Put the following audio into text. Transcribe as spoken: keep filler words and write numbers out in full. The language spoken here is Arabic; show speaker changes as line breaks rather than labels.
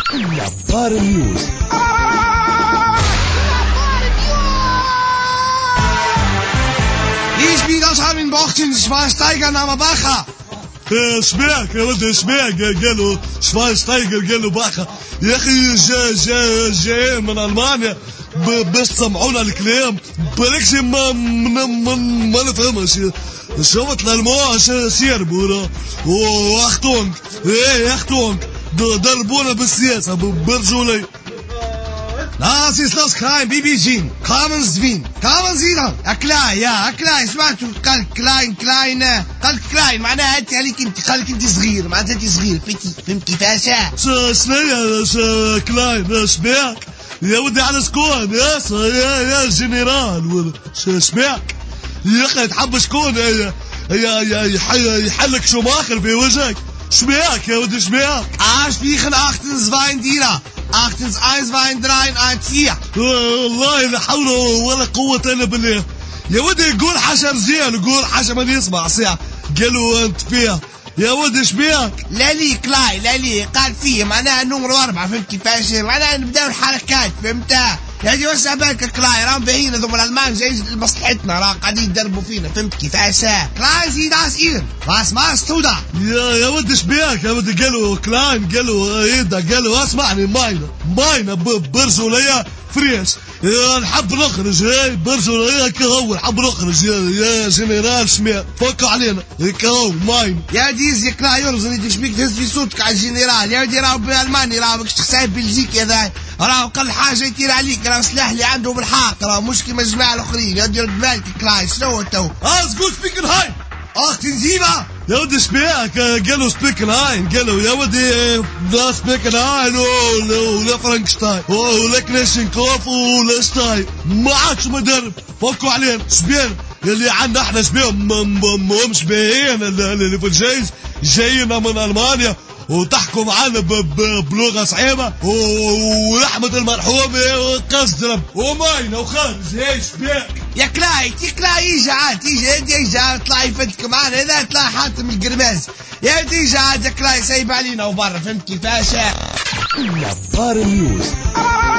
نظار نيوز.
Ich bin das haben in Bochten, Schweinsteiger Name Bacher.
سمعك يا ولد سمعك قالوا شفاينشتايجر قالوا باخا يا اخي جا جا جاي من المانيا بس سمعونا الكلام بركش ما ما ما, ما نفهمش شوفت الالمان سير بورا واختونك ايه اختونك ضربونا بالسياسه برجولي.
Das ist das klein Bibijin. Kommen Sie wen? Kommen Sie dann. Ja klar, ja klar. سمعت قال klein klein قال klein معناها انت عليك انت قالك انت صغير معناتها انت صغير بيتي فهمت كيفاش؟
شنو كلاين سمعك يا ودي على سكون يا يا يا جنرال سمعك يا اخي تحب شكون يا يا يا يحلك شماخر في وجهك سمعك يا ودي سمعك
عاش فيخن achtens zwei ديرة achtens eins zwei drei eins vier.
والله لا حول ولا قوة الا بالله يا ودي قول حشر زين قول حشر من يسمع ساعة قالوا انت فيها يا ودي شبيك
لا لي كلاي لا لي قال فيه معناها نمر أربعة فهمت كيفاش معناها نبداو الحركات فهمتها يعني وسع بالك كلاي راهم باهيين هذوما الالمان جاي لمصلحتنا راه قاعدين يدربوا فينا فهمت كيفاش كلاي زيد اسئل واس ماس تودا
يا يا ودي شبيك يا ودي قالوا كلاين قالوا ايدا قالوا اسمعني ماينه ماينه برزوا ليا فريش نحب نخرج هاي برزوا ليا كهو نحب نخرج يا, يا جنرال سمير فكوا علينا كهو ماين
يا ديز يا كلاي يرزن يديش بيك تهز في صوتك على الجنرال يا ودي راهو بالالماني راهو ماكش تحساب بلجيكي هذا راهو قل حاجه يطير عليك راهو سلاح اللي عنده بالحق راهو مش كيما الجماعه الاخرين يا دير بالك كلاي شنو تو
از جود سبيكن هاي
اخت نزيبه
يا ودي سبيك قالوا سبيكن هاين قالوا يا ودي لا سبيكن هاين ولا فرانكشتاين ولا كلاشينكوف ولا شتاين ما عادش مدرب فكوا علينا سبيان اللي عندنا احنا سبيان مش باهيين اللي في الجيش جايين من المانيا وتحكوا معانا بلغة صعيبة ولحمة المرحوم قصدرب وماينة وخارج ايش بيك
يا كلاي تي كلاي يجي عاد تيجي انت يجي عاد طلع يفتك معانا هذا طلع حاتم القرماز يا تيجي عاد يا كلاي سايب علينا وبرا فهمت كيفاش؟
نظار نيوز.